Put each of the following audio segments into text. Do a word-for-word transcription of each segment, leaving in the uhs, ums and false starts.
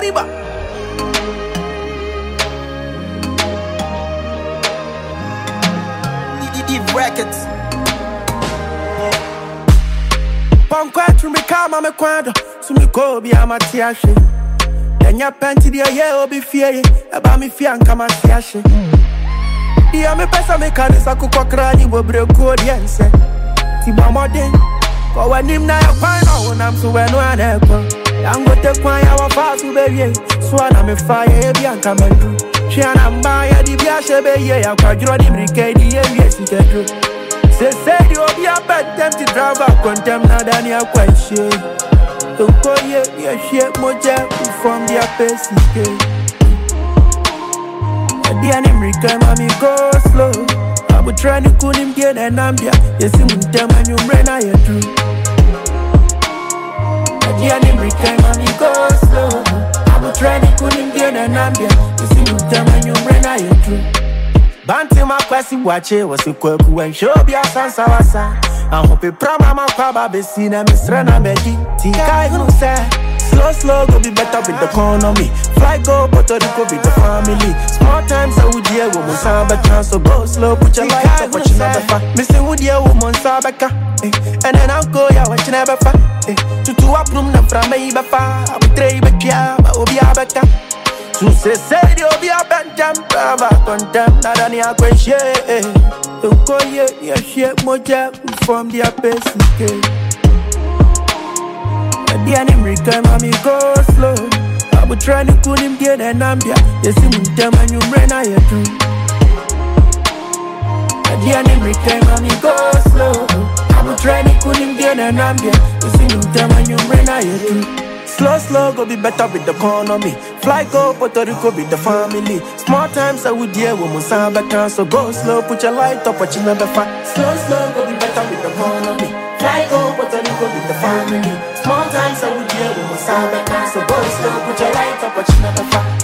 Kaniba. Deep Records. Pankwa me kama me kwado, so me ko bi amati ahwe. Enya penti dia ye obi fie, eba me fie anka ma ti ahwe. Dia me pesa me kanisa kokokra ni bobre ko dia nse. Ti ba modern, ko wanim na ya kwan na wonam so we no aneko. Yangote kwan ya wa fa so be wie, so na me fa ye bi anka madu. Chiana mbaya di bia shebe ye ya kwadro di brike di ye wie sitedro. Say say the obi a bad them to drive up condemn na dani a kwenshe. Don't call ye ye shit moja from the apesike. Di ani mrika mami go slow. Abu trani kunim get and ambia. Yes him dem and you mrena ye true. Di ani mrika mami go slow. Abu trani kunim get and ambia. Yes him dem and you mrena ye true. Banti makwasi wache wasikweku and show be a sansa wasa. I hope it prama ma kwaba besi na misra na meji. Tika you say slow slow go be better with the economy. Fly go Puerto Rico with the family. Small times I would hear woman saba chance so go slow put your light up what you never find. Missing would hear woman sabaka. And then I'll go ya what you never find. Tutu aprum na frame iba fa. Abu trei bekia ba obi abaka. So say say the obi a bad jam, brava condemn, na dani a kwenshe. Don't call ye ye shit moja from the apesike. Di ani mrika mami go slow. Abu trani kunim get and ambia. Yes him dem and you mrena ye true. Di ani mrika mami go slow. Abu trani kunim get and ambia. Yes him dem and you mrena ye true. Slow, slow, go be better with the economy. Fly, go Puerto Rico with the family. Small times I would hear woman sound better. So go slow, put your light up, what you never find. Slow, slow, go be better with the economy. Fly, go Puerto Rico with the family. Small times I would hear woman sound better. So go slow, put your light up, what you never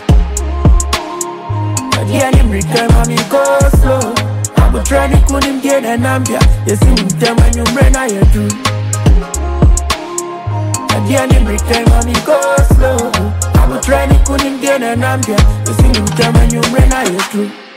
find. Yeah, him return, mommy, go slow. I would try to cool him get an ambia. You see him tell when you run, I do. The enemy time mommy go slow. I will try to couldn't get an ambia. You see him tell when you run, I do.